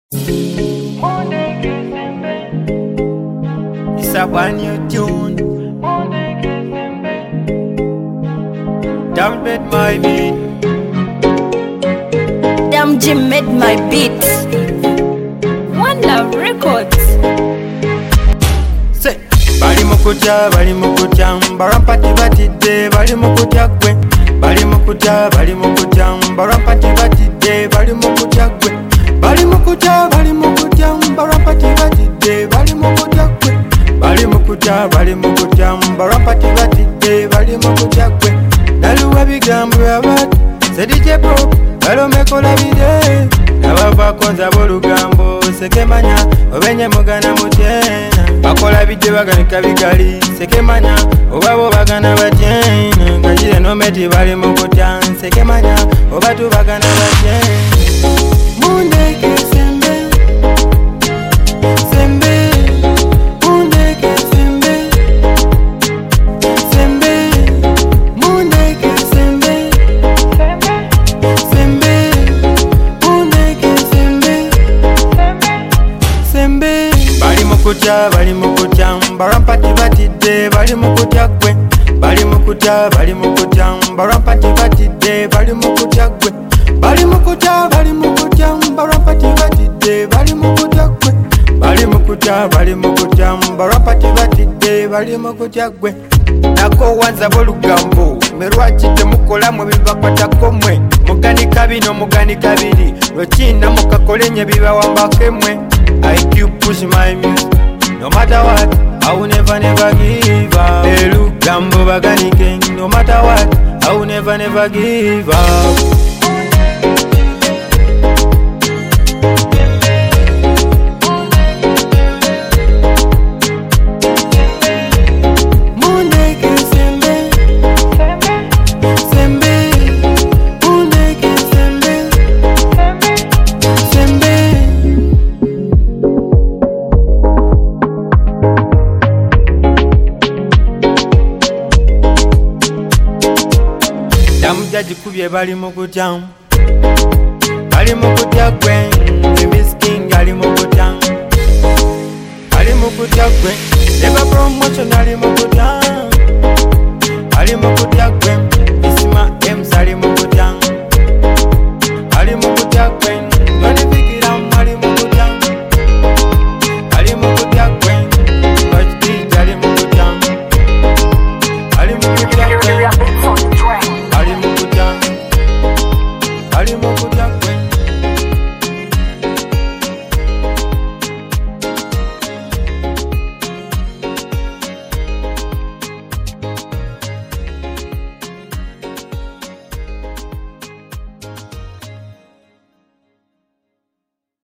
It's a brand new tune. Damn made my beat. Damn Jim made my beat. One Love Records. Say, bali mukuja, mbarampati batide, bali mukuja kwe. Bali mukuja, mbarampati batide, bali mukuja kwe. Bali mukuja, mbarampati batide, bali mukuja kwe. Bali mukuja, mbarampati batide, bali mukuja kwe. Naluwa bigambo abati, se DJ Pro, balo mekola bide. Nabava konza bolugambo, sekemanya, obenye mugana mutena. Bakola bide baganika bigali, sekemanya, obabo bagana batyena. Ngajire no meti bali mukutya, sekemanya, obatu bagana batyena. Mundeke sembe, sembe, mundeke sembe, sembe, mundeke sembe, sembe, mundeke sembe, sembe. Bali mukutya, mbarampati batide, bali mukutya kwe. Bali mukutya, mbarampati batide, bali mukutya kwe. Bali mukutya, mbarampati batide, bali mukutya kwe. Bali mukutya, mbarampati batide, bali mukutya kwe. Nako wanza bolugambo, merwachite mukolamu bibakwatako mwe. Muganika bino muganika biri, lwekina mukakolenye bibawambako mwe. IQ push my music, no matter what, I will never give up. Elugambo baganike, no matter what, I will never give up. Jaji kubye bali mukutya kwe.